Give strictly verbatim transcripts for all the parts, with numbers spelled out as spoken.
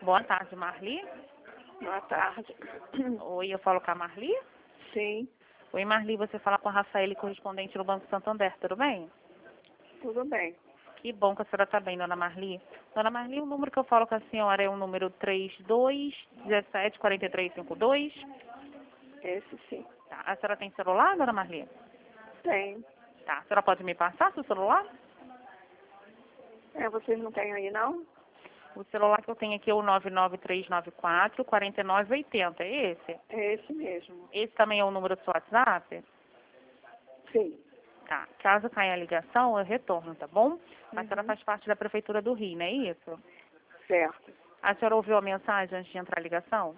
Boa tarde, Marli. Boa tarde. Oi, eu falo com a Marli? Sim, Oi, Marli, você fala com a Rafaele, correspondente do Banco Santander, tudo bem? tudo bem. Que bom que a senhora está bem, dona Marli. Dona Marli, o número que eu falo com a senhora é o número três dois um sete quatro três cinco dois. Esse sim. Tá. A senhora tem celular, dona Marli? Tem. Tá. A senhora pode me passar seu celular? É, vocês não têm aí, não? O celular que eu tenho aqui é o nove nove três nove quatro quatro nove oito zero, é esse? É esse mesmo. Esse também é o número do seu WhatsApp? Sim. Tá. Caso caia a ligação, eu retorno, tá bom? A senhora Uhum. faz parte da Prefeitura do Rio, não é isso? Certo. A senhora ouviu a mensagem antes de entrar a ligação?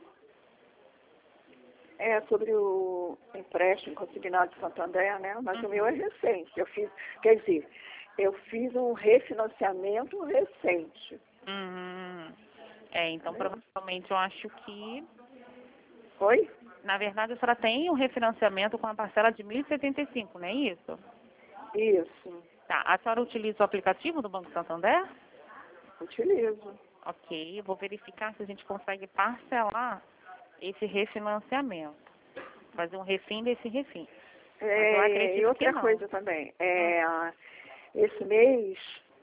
É sobre o empréstimo consignado de Santander, né? Mas Uhum. o meu é recente. Eu fiz, quer dizer, eu fiz um refinanciamento recente. Hum, é, então Entendeu? provavelmente eu acho que, Oi? na verdade, a senhora tem um refinanciamento com a parcela de mil e setenta e cinco, não é isso? Isso. Tá. A senhora utiliza o aplicativo do Banco Santander? Utilizo. Ok, eu vou verificar se a gente consegue parcelar esse refinanciamento. Fazer um refim desse refim. Mas eu É, e acredito que outra não. coisa também. É, esse mês,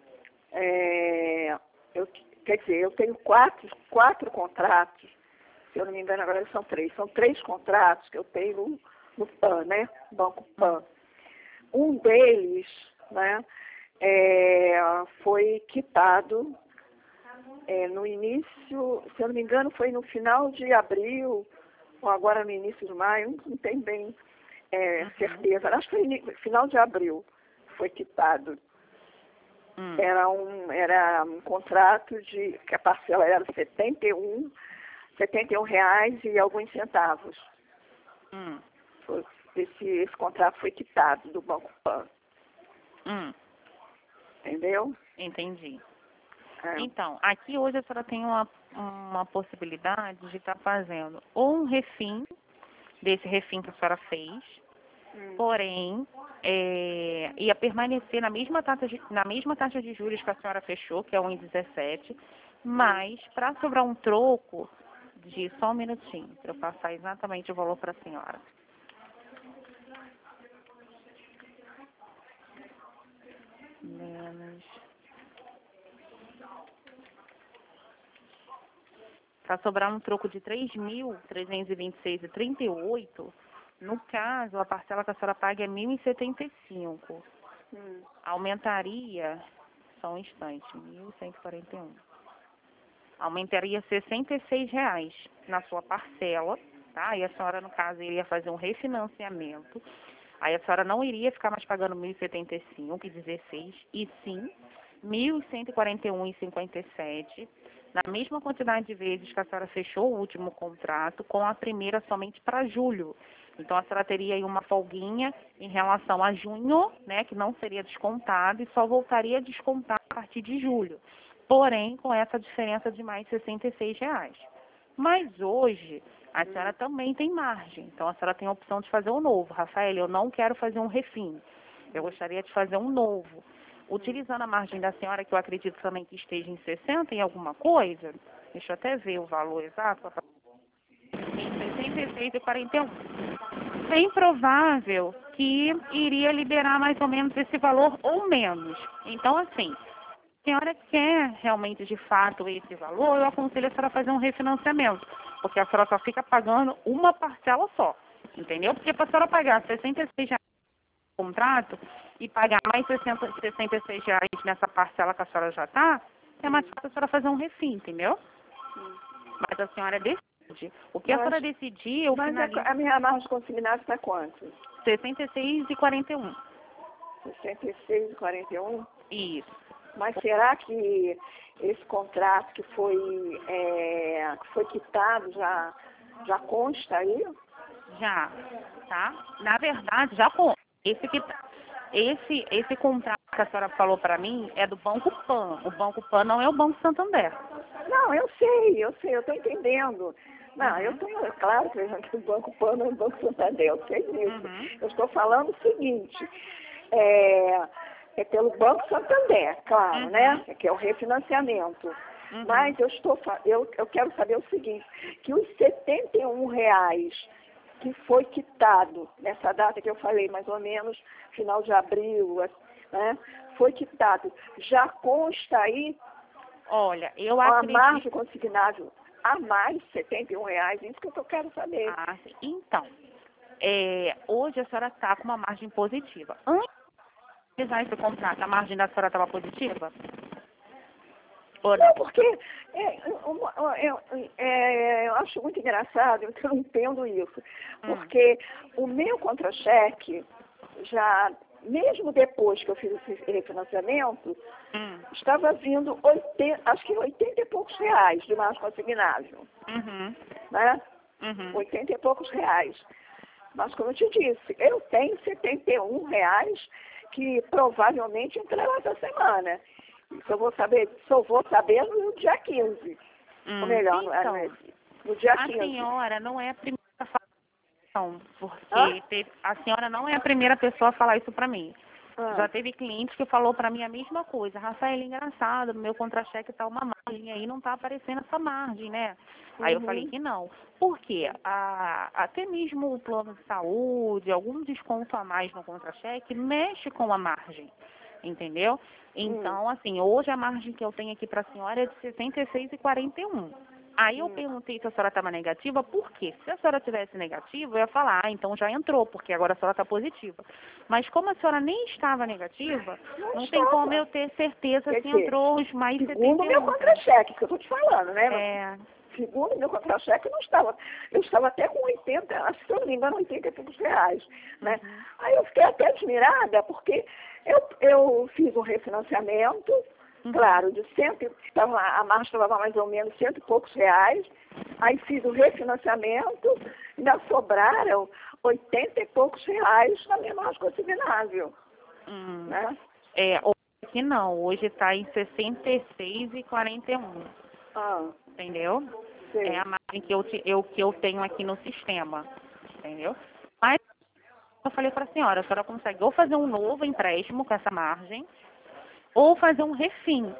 é, eu, quer dizer, eu tenho quatro, quatro contratos, se eu não me engano agora são três, são três contratos que eu tenho no, no PAN, né? Banco PAN. Um deles, né, é, foi quitado é, no início, se eu não me engano, foi no final de abril, ou agora no início de maio, não tem bem é, Uhum. certeza. Acho que foi no final de abril, foi quitado. Hum. Era um, era um contrato de que a parcela era setenta e um, setenta e um reais e alguns centavos. Hum. Foi- esse, esse contrato foi quitado do Banco Pan, Hum. entendeu? Entendi. É. Então, aqui hoje a senhora tem uma, uma possibilidade de estar fazendo ou um refim desse refim que a senhora fez, Hum. porém, é, ia permanecer na mesma taxa de, na mesma taxa de juros que a senhora fechou, que é um vírgula dezessete, mas para sobrar um troco de só um minutinho, para eu passar exatamente o valor para a senhora. Menos. Para sobrar um troco de três mil trezentos e vinte e seis reais e trinta e oito centavos, no caso, a parcela que a senhora paga é mil e setenta e cinco. Hum. Aumentaria, só um instante, mil cento e quarenta e um. Aumentaria sessenta e seis reais na sua parcela, tá? E a senhora, no caso, iria fazer um refinanciamento. Aí a senhora não iria ficar mais pagando mil e setenta e cinco e dezesseis, e sim mil cento e quarenta e um e cinquenta e sete, na mesma quantidade de vezes que a senhora fechou o último contrato, com a primeira somente para julho. Então a senhora teria aí uma folguinha em relação a junho, né, que não seria descontado e só voltaria a descontar a partir de julho. Porém, com essa diferença de mais sessenta e seis reais. Mas hoje, a senhora também tem margem. Então, a senhora tem a opção de fazer um novo. Rafael, eu não quero fazer um refim. Eu gostaria de fazer um novo. Utilizando a margem da senhora, que eu acredito também que esteja em sessenta em alguma coisa, deixa eu até ver o valor exato, em sessenta e seis reais e quarenta e um. Bem provável que iria liberar mais ou menos esse valor ou menos. Então, assim, a senhora quer realmente, de fato, esse valor, eu aconselho a senhora a fazer um refinanciamento, porque a senhora só fica pagando uma parcela só, entendeu? Porque para a senhora pagar sessenta e seis reais no contrato e pagar mais sessenta, sessenta e seis reais nessa parcela que a senhora já está, é mais fácil a senhora fazer um refim, entendeu? Mas a senhora decide. O que a senhora Mas, decidir, eu mas finalizo a, a minha margem consignada está quanto? sessenta e seis e quarenta e um. sessenta e seis e quarenta e um? Isso. Mas será que esse contrato que foi, é, que foi quitado já, já consta aí? Já, tá? Na verdade, já com esse que esse esse contrato que a senhora falou para mim é do Banco Pan. O Banco Pan não é o Banco Santander. Não, eu sei, eu sei, eu estou entendendo. Não, Uhum. eu tenho, é claro que o Banco Pan não é o Banco Santander, eu sei disso. Uhum. Eu estou falando o seguinte, é, é pelo Banco Santander, claro, Uhum. né? Que é o refinanciamento. Uhum. Mas eu, estou, fa- eu, eu quero saber o seguinte, que os setenta e um reais que foi quitado nessa data que eu falei, mais ou menos, final de abril, né, foi quitado, já consta aí Olha, eu a acredito... margem consignável a mais setenta e um reais, isso que eu quero saber. Ah, sim. Então, é, hoje a senhora está com uma margem positiva. Antes de realizar esse contrato, a margem da senhora estava positiva? Ou Não, não? porque é, uma- uma- eu, é, eu acho muito engraçado, eu não entendo isso. Hum. Porque o meu contra-cheque, já, mesmo depois que eu fiz esse refinanciamento, Hum. estava vindo oitenta, acho que oitenta e poucos reais de margem consignável, Uhum. né? Uhum. oitenta e poucos reais. Mas, como eu te disse, eu tenho setenta e um reais que provavelmente entrarão essa semana. Isso eu vou saber, só vou saber no dia quinze. Hum. Ou melhor, no, Então, no, no dia a quinze. senhora não é a primeira a falar, não, porque Hã? teve- a senhora não é a primeira pessoa a falar isso para mim. Já Ah, teve cliente que falou para mim a mesma coisa. Rafael, engraçado, no meu contra-cheque tá uma margem aí, não tá aparecendo essa margem, né? Aí eu falei uhum, que não. Por quê? A, até mesmo o plano de saúde, algum desconto a mais no contra-cheque, mexe com a margem, entendeu? hum, Então, assim, hoje a margem que eu tenho aqui para a senhora é de sessenta e seis e quarenta e um. Aí eu hum. perguntei se a senhora estava negativa, por quê? Se a senhora tivesse negativa, eu ia falar, ah, então já entrou, porque agora a senhora está positiva. Mas como a senhora nem estava negativa, Não não tem como eu estava. ter certeza Quer se dizer, entrou os mais segundo o setenta e meu um. contra-cheque, que eu estou te falando, né? É, Segundo o meu contra-cheque, não estava. Eu estava até com oitenta, acho que se eu não me engano, oitenta e poucos reais, né? uhum, Aí eu fiquei até admirada, porque eu, eu fiz um refinanciamento, uhum, claro, de cento, e- estava, a margem estava mais ou menos cento e poucos reais, aí fiz o refinanciamento, ainda sobraram oitenta e poucos reais na minha margem consignável, hum. né? É, hoje aqui não, hoje está em sessenta e seis e quarenta e um, Ah, entendeu? É sei. a margem que eu, te- eu, que eu tenho aqui no sistema, entendeu? Mas eu falei para a senhora, a senhora consegue ou fazer um novo empréstimo com essa margem, ou fazer um refim.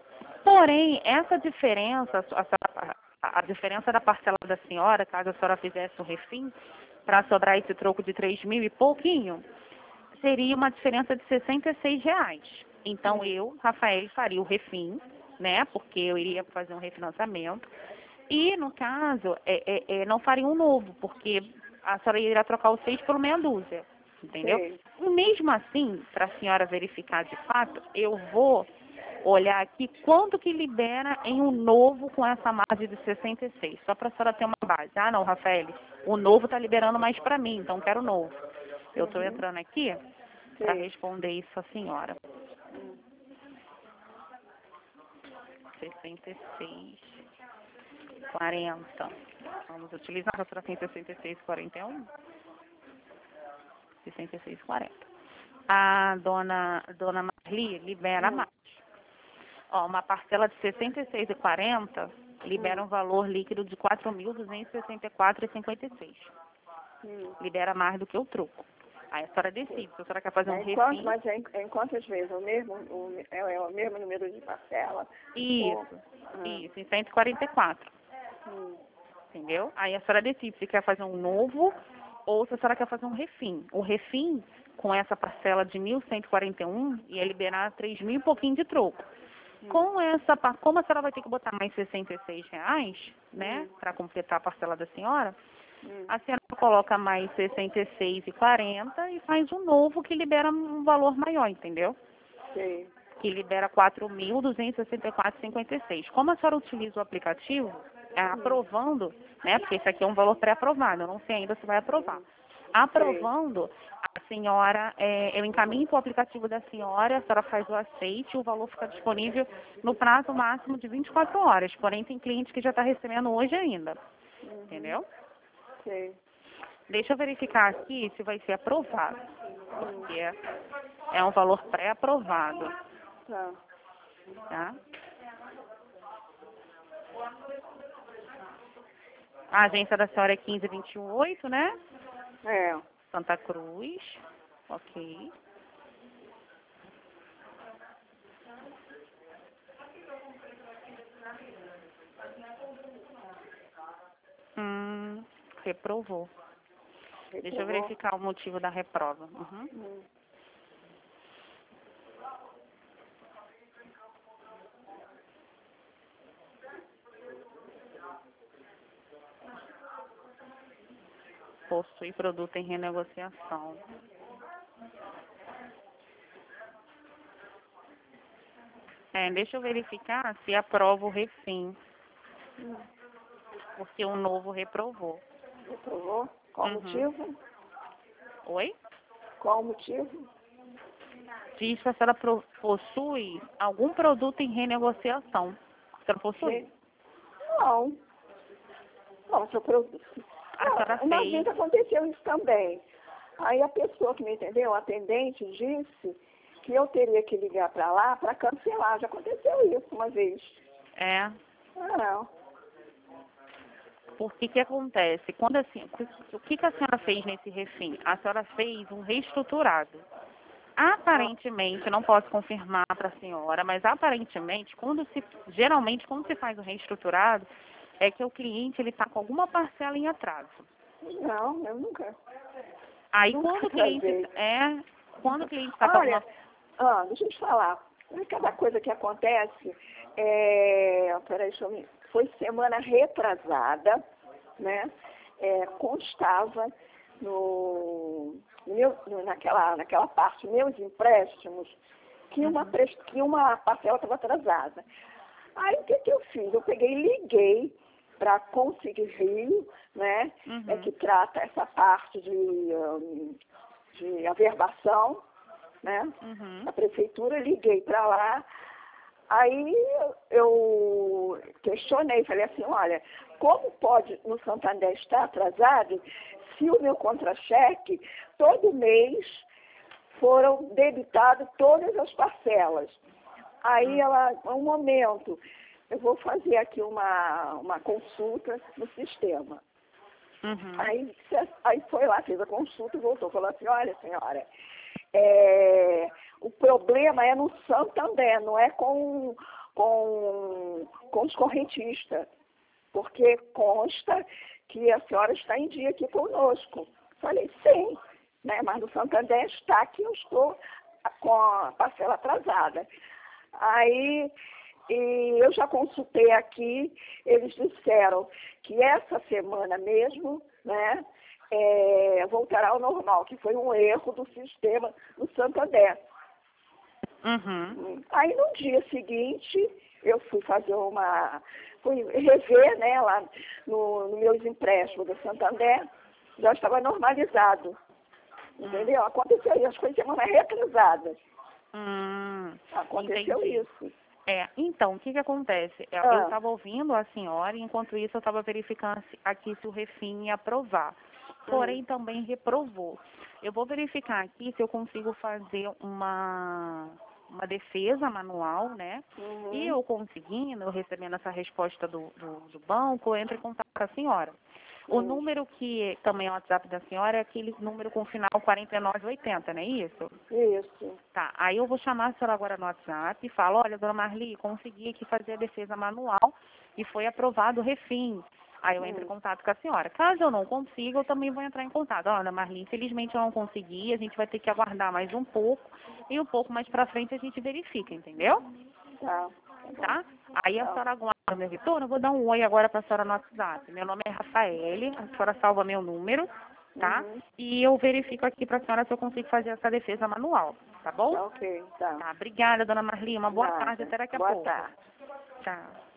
Porém, essa diferença, a, a- a diferença da parcela da senhora, caso a senhora fizesse um refim, para sobrar esse troco de três mil e pouquinho, seria uma diferença de sessenta e seis reais. Então, Hum, eu, Rafael, faria o refim, né? Porque eu iria fazer um refinanciamento. E, no caso, é, é, é, não faria um novo, porque a senhora iria trocar o seis por meia dúzia, entendeu? sei. Mesmo assim, para a senhora verificar de fato, eu vou olhar aqui quanto que libera em um novo com essa margem de sessenta e seis, só para a senhora ter uma base. Ah, não, Rafael, o novo está liberando mais para mim, então quero novo. Eu estou Uhum, entrando aqui para sei. responder isso à senhora. Hum. sessenta e seis, quarenta. Vamos utilizar a senhora tem sessenta e seis, quarenta e um? sessenta e seis, quarenta. A dona, dona Marli libera Hum, mais. Ó, uma parcela de sessenta e seis e quarenta libera hum, um valor líquido de quatro mil duzentos e sessenta e quatro e cinquenta e seis. hum. Libera mais do que o troco. Aí a senhora decide se a senhora quer fazer um É em quanto, refim. mas é em, é em quantas vezes? O mesmo, o, é, é o mesmo número de parcela? Ou, Isso, ah, isso, em cento e quarenta e quatro. hum, Entendeu? Aí a senhora decide se quer fazer um novo ou se a senhora quer fazer um refim. O refim, com essa parcela de mil cento e quarenta e um, ia liberar três mil e pouquinho de troco. hum, Com essa, pa- como a senhora vai ter que botar mais sessenta e seis reais, né, hum, para completar a parcela da senhora, hum, a senhora coloca mais sessenta e seis e quarenta e faz um novo que libera um valor maior, entendeu? sei. Que libera quatro mil duzentos e sessenta e quatro e cinquenta e seis. Como a senhora utiliza o aplicativo, é, Hum, aprovando, né, porque esse aqui é um valor pré-aprovado, eu não sei ainda se vai aprovar. hum, sei. Aprovando, a senhora, é, eu encaminho para o aplicativo da senhora, a senhora faz o aceite, o valor fica disponível no prazo máximo de vinte e quatro horas, porém tem cliente que já está recebendo hoje ainda, Uhum, entendeu? sei. Deixa eu verificar aqui se vai ser aprovado, Hum, porque é, é um valor pré-aprovado, tá. tá? A agência da senhora é quinze vinte e oito, né? É. Santa Cruz. Ok. Hum, reprovou. Reprovou. Deixa eu verificar o motivo da reprova. Uhum. Hum. Possui produto em renegociação. É, deixa eu verificar se aprova o refim, Hum. porque o novo reprovou. Reprovou? Qual o Uhum. motivo? Oi? Qual o motivo? Diz que a senhora pro- possui algum produto em renegociação. A senhora possui? Que- Não. Não, seu produto. A senhora Uma fez. vez aconteceu isso também. Aí a pessoa que me entendeu, a atendente, disse que eu teria que ligar para lá para cancelar. Já aconteceu isso uma vez. É. Ah, não. Porque que acontece? Quando assim, o que, que a senhora fez nesse refim? A senhora fez um reestruturado. Aparentemente, não posso confirmar para a senhora, mas aparentemente, quando se, geralmente, quando se faz o reestruturado, é que o cliente ele está com alguma parcela em atraso. Não, eu nunca. Aí Nunca quando o cliente atrasei. é, quando o cliente está com Olha, alguma, ah, deixa eu te falar. Cada coisa que acontece, é, peraí, deixa eu me, foi semana retrasada, né? É, constava no, meu, no- naquela, naquela parte, meus empréstimos, que uma, Uhum. pres- que uma parcela estava atrasada. Aí o que, que eu fiz? Eu peguei e liguei para Conseguir Rio, né? Uhum. É que trata essa parte de, hum, de averbação, né? Uhum. A prefeitura, liguei para lá. Aí eu questionei, falei assim, olha, como pode no Santander estar atrasado se o meu contra-cheque, todo mês, foram debitadas todas as parcelas? Aí ela, um momento, eu vou fazer aqui uma, uma consulta no sistema. Uhum. Aí, aí foi lá, fez a consulta e voltou, falou assim, olha senhora, é, o problema é no Santander, não é com, com, com os correntistas, porque consta que a senhora está em dia aqui conosco. Falei, sim, né, mas no Santander está que eu estou com a parcela atrasada. Aí e eu já consultei aqui, eles disseram que essa semana mesmo, né, é, voltará ao normal, que foi um erro do sistema no Santander. Uhum. Aí no dia seguinte, eu fui fazer uma, fui rever, né, lá no, no meus empréstimos do Santander, já estava normalizado. Entendeu? Aconteceu isso, as coisas semana retrasada. Hum, Aconteceu entendi. isso. É, então, o que que acontece? Eu Ah. estava ouvindo a senhora e enquanto isso eu estava verificando se- aqui se o refim ia aprovar. Porém, Hum. também reprovou. Eu vou verificar aqui se eu consigo fazer uma, uma defesa manual, né? Uhum. E eu conseguindo, eu recebendo essa resposta do, do, do banco, eu entro em contato com a senhora. O Hum. número que também é o WhatsApp da senhora é aquele número com final quarenta e nove oitenta, não é isso? Isso. Tá, aí eu vou chamar a senhora agora no WhatsApp e falo, olha, dona Marli, consegui aqui fazer a defesa manual e foi aprovado o refim. Aí eu entro em Hum. contato com a senhora. Caso eu não consiga, eu também vou entrar em contato. Olha, Marli, infelizmente eu não consegui, a gente vai ter que aguardar mais um pouco e um pouco mais pra frente a gente verifica, entendeu? Tá. Tá? Aí a Tá. senhora aguarda meu retorno, eu vou dar um oi agora pra senhora no WhatsApp. Meu nome é Rafaele, a senhora salva meu número, tá? Uhum. E eu verifico aqui pra senhora se eu consigo fazer essa defesa manual, tá bom? Tá ok, tá. Tá, obrigada, dona Marli. Uma boa Nada. tarde, até daqui a Boa pouco. tarde. Tchau.